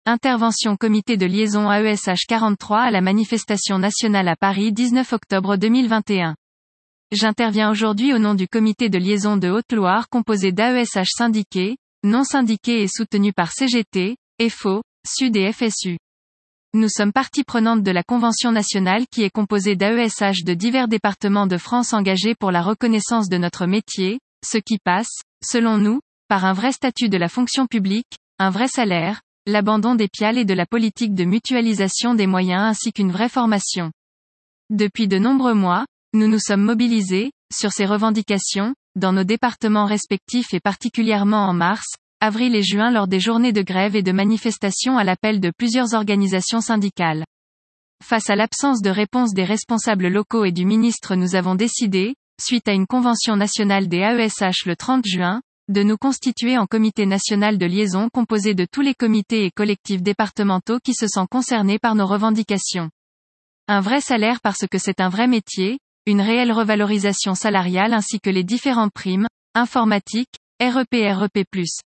Intervention comité de liaison AESH 43 à la manifestation nationale à Paris 19 octobre 2021. J'interviens aujourd'hui au nom du comité de liaison de Haute-Loire composé d'AESH syndiqués, non syndiqués et soutenus par CGT, EFO, SUD et FSU. Nous sommes partie prenante de la Convention nationale qui est composée d'AESH de divers départements de France engagés pour la reconnaissance de notre métier, ce qui passe, selon nous, par un vrai statut de la fonction publique, un vrai salaire, l'abandon des piales et de la politique de mutualisation des moyens ainsi qu'une vraie formation. Depuis de nombreux mois, nous nous sommes mobilisés, sur ces revendications, dans nos départements respectifs et particulièrement en mars, avril et juin lors des journées de grève et de manifestations à l'appel de plusieurs organisations syndicales. Face à l'absence de réponse des responsables locaux et du ministre, nous avons décidé, suite à une convention nationale des AESH le 30 juin, de nous constituer en comité national de liaison composé de tous les comités et collectifs départementaux qui se sentent concernés par nos revendications. Un vrai salaire parce que c'est un vrai métier, une réelle revalorisation salariale ainsi que les différentes primes, informatique, REP.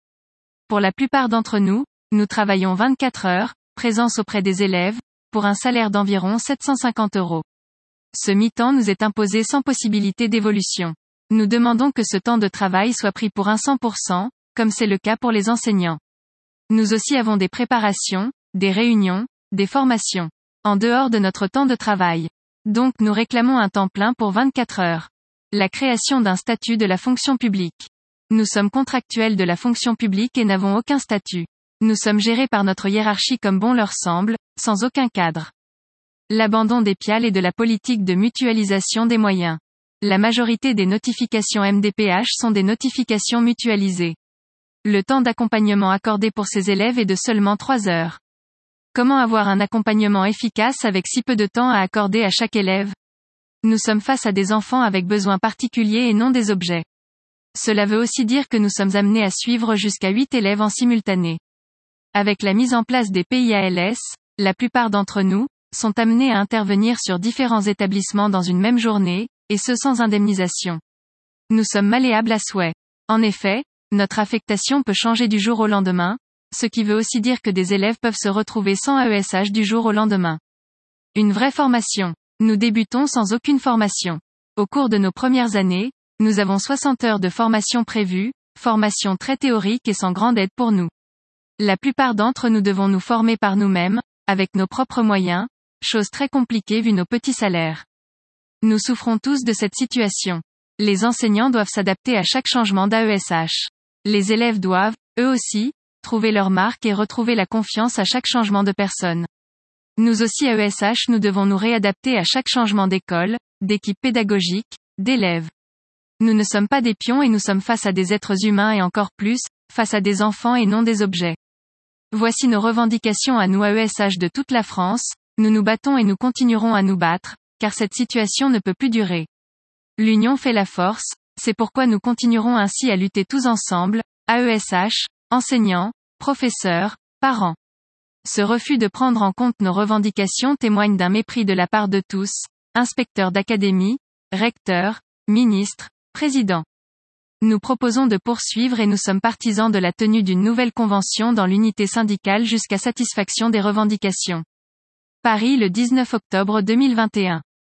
Pour la plupart d'entre nous, nous travaillons 24 heures, présence auprès des élèves, pour un salaire d'environ 750 €. Ce mi-temps nous est imposé sans possibilité d'évolution. Nous demandons que ce temps de travail soit pris pour un 100%, comme c'est le cas pour les enseignants. Nous aussi avons des préparations, des réunions, des formations. En dehors de notre temps de travail. Donc nous réclamons un temps plein pour 24 heures. La création d'un statut de la fonction publique. Nous sommes contractuels de la fonction publique et n'avons aucun statut. Nous sommes gérés par notre hiérarchie comme bon leur semble, sans aucun cadre. L'abandon des piales et de la politique de mutualisation des moyens. La majorité des notifications MDPH sont des notifications mutualisées. Le temps d'accompagnement accordé pour ces élèves est de seulement 3 heures. Comment avoir un accompagnement efficace avec si peu de temps à accorder à chaque élève? Nous sommes face à des enfants avec besoins particuliers et non des objets. Cela veut aussi dire que nous sommes amenés à suivre jusqu'à 8 élèves en simultané. Avec la mise en place des PIALS, la plupart d'entre nous, sont amenés à intervenir sur différents établissements dans une même journée, et ce sans indemnisation. Nous sommes malléables à souhait. En effet, notre affectation peut changer du jour au lendemain, ce qui veut aussi dire que des élèves peuvent se retrouver sans AESH du jour au lendemain. Une vraie formation. Nous débutons sans aucune formation. Au cours de nos premières années, nous avons 60 heures de formation prévues, formation très théorique et sans grande aide pour nous. La plupart d'entre nous devons nous former par nous-mêmes, avec nos propres moyens, chose très compliquée vu nos petits salaires. Nous souffrons tous de cette situation. Les enseignants doivent s'adapter à chaque changement d'AESH. Les élèves doivent, eux aussi, trouver leur marque et retrouver la confiance à chaque changement de personne. Nous aussi AESH nous devons nous réadapter à chaque changement d'école, d'équipe pédagogique, d'élèves. Nous ne sommes pas des pions et nous sommes face à des êtres humains et encore plus, face à des enfants et non des objets. Voici nos revendications à nous AESH de toute la France, nous nous battons et nous continuerons à nous battre, car cette situation ne peut plus durer. L'union fait la force, c'est pourquoi nous continuerons ainsi à lutter tous ensemble, AESH, enseignants, professeurs, parents. Ce refus de prendre en compte nos revendications témoigne d'un mépris de la part de tous, inspecteurs d'académie, recteurs, ministres, présidents. Nous proposons de poursuivre et nous sommes partisans de la tenue d'une nouvelle convention dans l'unité syndicale jusqu'à satisfaction des revendications. Paris le 19 octobre 2021.